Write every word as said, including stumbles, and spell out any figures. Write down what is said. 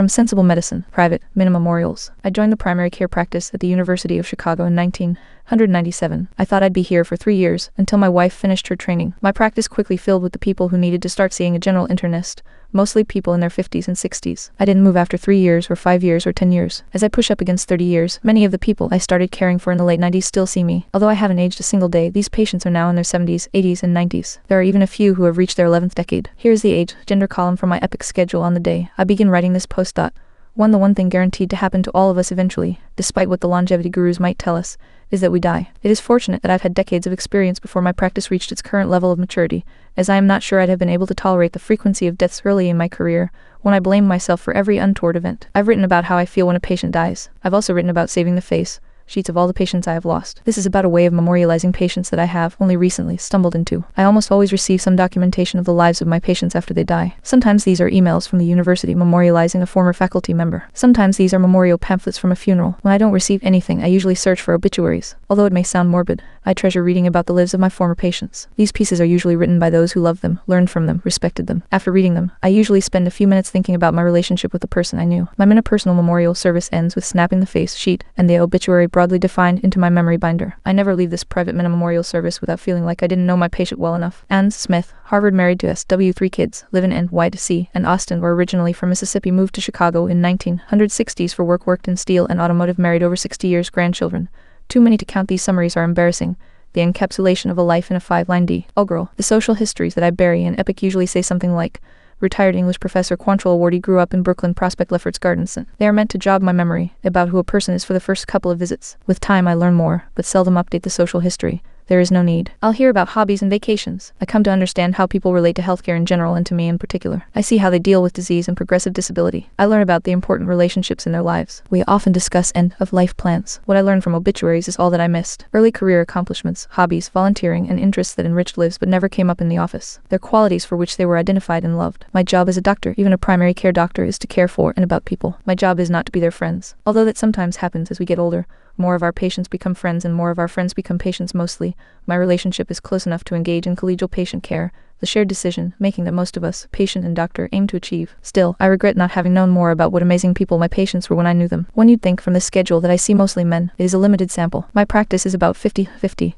From Sensible Medicine, Private, Mina Memorials. I joined the primary care practice at the University of Chicago in nineteen ninety-seven. I thought I'd be here for three years, until my wife finished her training. My practice quickly filled with the people who needed to start seeing a general internist, mostly people in their fifties and sixties. I didn't move after three years or five years or ten years. As I push up against thirty years, many of the people I started caring for in the late nineties still see me. Although I haven't aged a single day, these patients are now in their seventies, eighties, and nineties. There are even a few who have reached their eleventh decade. Here is the age, gender column for my epic schedule on the day I begin writing this post. One The one thing guaranteed to happen to all of us eventually, despite what the longevity gurus might tell us, is that we die. It is fortunate that I've had decades of experience before my practice reached its current level of maturity, as I am not sure I'd have been able to tolerate the frequency of deaths early in my career, when I blamed myself for every untoward event. I've written about how I feel when a patient dies. I've also written about saving the face sheets of all the patients I have lost. This is about a way of memorializing patients that I have, only recently, stumbled into. I almost always receive some documentation of the lives of my patients after they die. Sometimes these are emails from the university memorializing a former faculty member. Sometimes these are memorial pamphlets from a funeral. When I don't receive anything, I usually search for obituaries. Although it may sound morbid, I treasure reading about the lives of my former patients. These pieces are usually written by those who loved them, learned from them, respected them. After reading them, I usually spend a few minutes thinking about my relationship with the person I knew. My interpersonal memorial service ends with snapping the face sheet and the obituary broadly defined into my memory binder. I never leave this private Mina memorial service without feeling like I didn't know my patient well enough. Ann Smith, Harvard, married to S W three kids, live in N Y C and Austin, were originally from Mississippi, moved to Chicago in nineteen sixties for work, worked in steel and automotive, married over sixty years, grandchildren. Too many to count. These summaries are embarrassing. The encapsulation of a life in a five-line D. Oh girl. The social histories that I bury in Epic usually say something like, retired English professor, Quantrill awardee, grew up in Brooklyn, Prospect, Lefferts Gardens. They are meant to jog my memory about who a person is for the first couple of visits. With time I learn more, but seldom update the social history. There is no need. I'll hear about hobbies and vacations. I come to understand how people relate to healthcare in general and to me in particular. I see how they deal with disease and progressive disability. I learn about the important relationships in their lives. We often discuss end-of-life plans. What I learned from obituaries is all that I missed. Early career accomplishments, hobbies, volunteering, and interests that enriched lives but never came up in the office. They're qualities for which they were identified and loved. My job as a doctor, even a primary care doctor, is to care for and about people. My job is not to be their friends. Although that sometimes happens as we get older. More of our patients become friends and more of our friends become patients. Mostly, my relationship is close enough to engage in collegial patient care, the shared decision-making that most of us, patient and doctor, aim to achieve. Still, I regret not having known more about what amazing people my patients were when I knew them. One you'd think from this schedule that I see mostly men. It is a limited sample. My practice is about fifty fifty.